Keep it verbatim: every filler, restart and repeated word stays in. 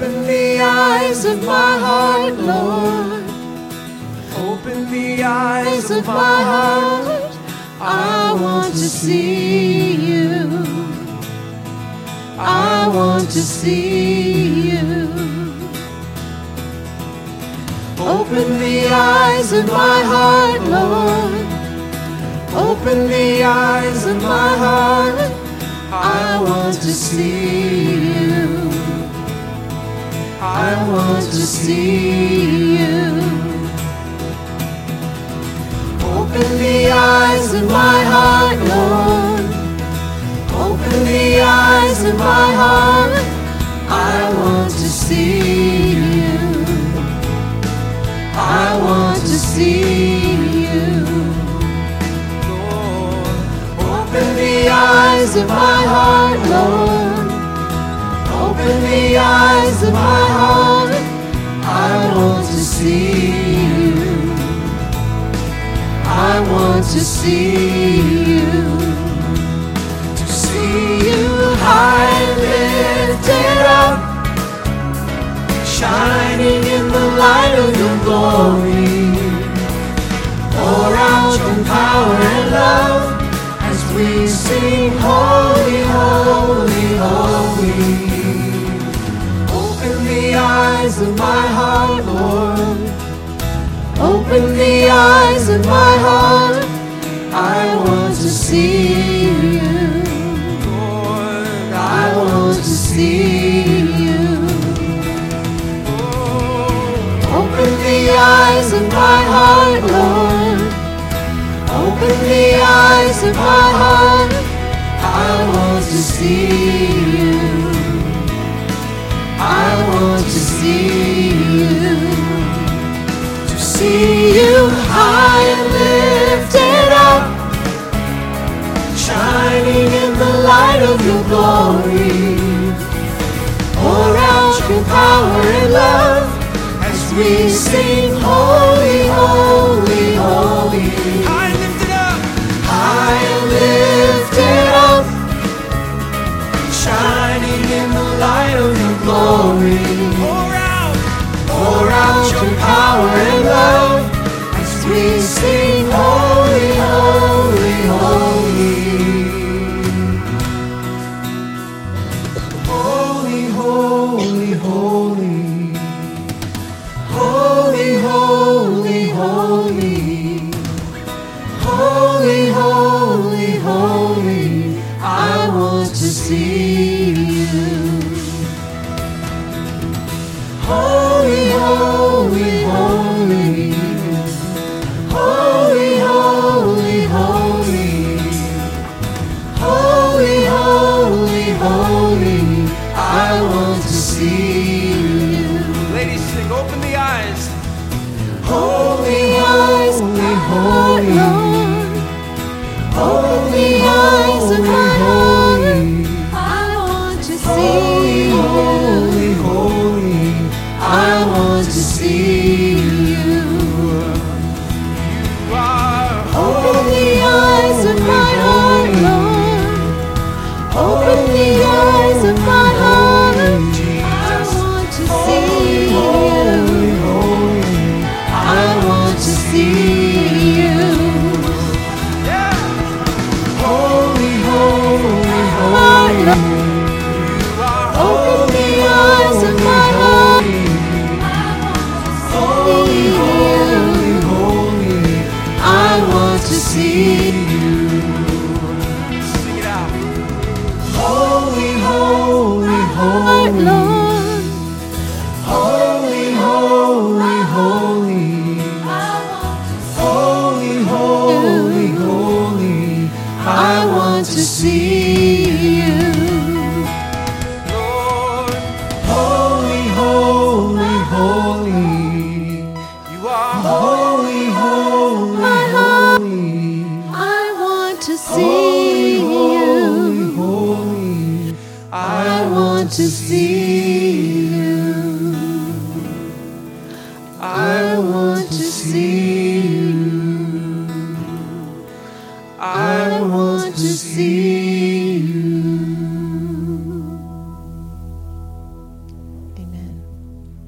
Open the eyes of my heart, Lord. Open the eyes of my heart. I want to see you. I want to see you. Open the eyes of my heart, Lord. Open the eyes of my heart. I want to see you. I want to see you. Open the eyes of my heart, Lord. Open the eyes of my heart. I want to see you. I want to see you. Lord, open the eyes of my heart, Lord. Open the eyes of my heart. I want to see you. I want to see you. To see you high and lifted up, shining in the light of your glory. Pour out your power and love as we sing, holy, holy, holy. Open the eyes of my heart, Lord. Open the eyes of my heart. I want to see you. Lord, I want to see you. Open the eyes of my heart, Lord. Open the eyes of my heart. I want to see you. I want to see you. To see you high and lifted up, shining in the light of your glory. Pour out your power and love as we sing, holy, holy, holy. High and lifted up, high and lifted up, shining in the light of your glory. Pour out, pour out your power and love as we sing, holy, holy, holy. Holy, holy, holy. Holy, holy, holy. Holy, holy, holy. I want to see you. Holy, holy, holy. Holy, holy, holy. Holy, holy, holy. I want to see you. Ladies, sing, open the eyes. Holy, eyes of my heart, Lord. Open the eyes of my heart. I want to see you. Holy, holy, I want to see you. You are. Open the eyes of my heart, Lord. Open the eyes of my heart. I want to see you. I want to see you. Yeah. Holy, holy, holy. Open the eyes of my heart. Holy, holy, holy. I want to see you. Sing it out. Holy, holy, holy, Lord. Holy, holy, holy. Holy, holy, holy. I want to see you. Lord, holy, holy, holy. You are holy, holy, holy. I want to see you. Holy, holy. I want to see you. I want to see you. I want to see